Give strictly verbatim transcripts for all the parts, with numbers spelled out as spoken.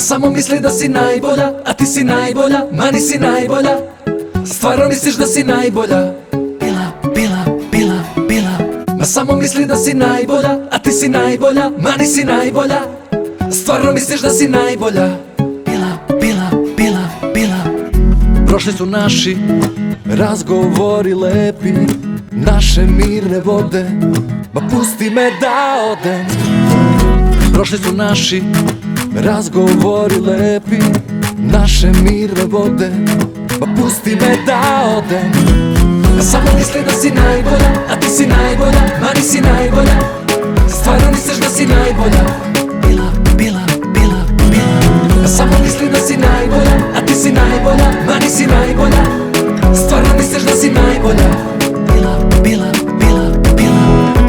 samo misli da si najbolja, a ti si najbolja, ma nisi najbolja. Stvarno misliš da si najbolja. Bila, bila, bila, bila. Ma samo misli da si najbolja, a ti si najbolja, ma nisi najbolja. Stvarno misliš da si najbolja. Bila, bila, bila, bila. Prošli su naši razgovori lepi, naše mirne vode, ma pusti me da odem. Prošli su naši razgovori lepi, naše mirne vode, ma pusti me da odem. A samo misli da si najbolja, a ti si najbolja, ma nisi najbolja. Stvarno misliš da si najbolja. Bila, bila, bila, bila. A samo misli da si najbolja, a ti si najbolja, ma nisi najbolja. Stvarno misliš da si najbolja. Bila, bila, bila, bila.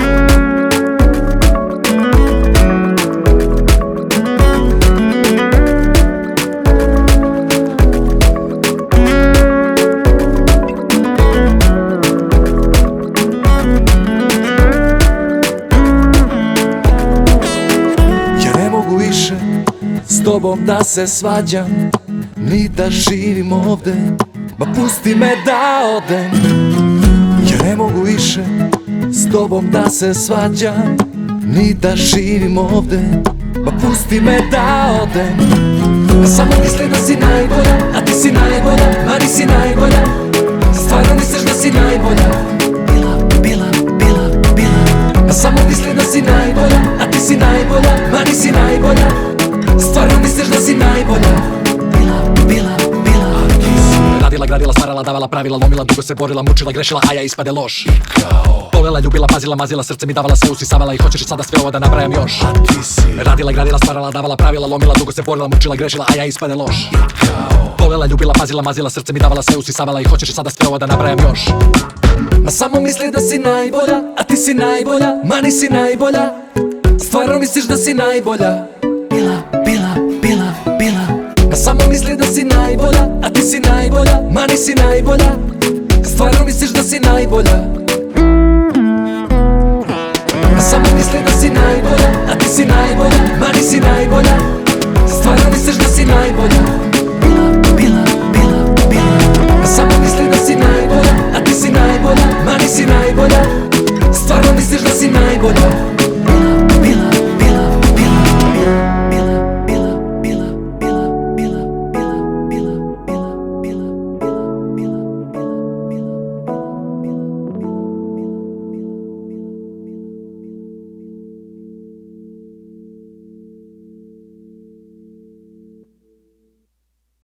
S tobom da se svađam, ni da živim ovde, ma pusti me da odem. Ja ne mogu više s tobom da se svađam, ni da živim ovde, ma pusti me da odem. A samo misli da si najbolja, a ti si najbolja, ma nisi najbolja. Stvarno misliš da si najbolja. Bila, bila, bila, bila. A samo misli da si najbolja, a ti si najbolja, ma nisi najbolja. Stvarno misliš da si najbolja. Bila, bila, bila. Radila, gradila, stvarala, davala pravila, lomila, dugo se borila, mučila, grešila, a ja ispade loš. Volela, ljubila, pazila, mazila, srce mi davala, sve usisavala. I hoćeš sada sve ovo da nabrajam još. Radila, gradila, stvarala, davala pravila, lomila, dugo se borila, mučila, grešila, a ja ispade loš. Volela, ljubila, pazila, mazila, srce mi davala, sve usisavala. I hoćeš sada sve ovo da nabrajam još. Ma samo misli da si najbolja, a ti si najbolja, ma nisi najbolja. Stvarno misliš da si najbolja. Bila, bila, bila, bila. Ma samo misli da si najbolja,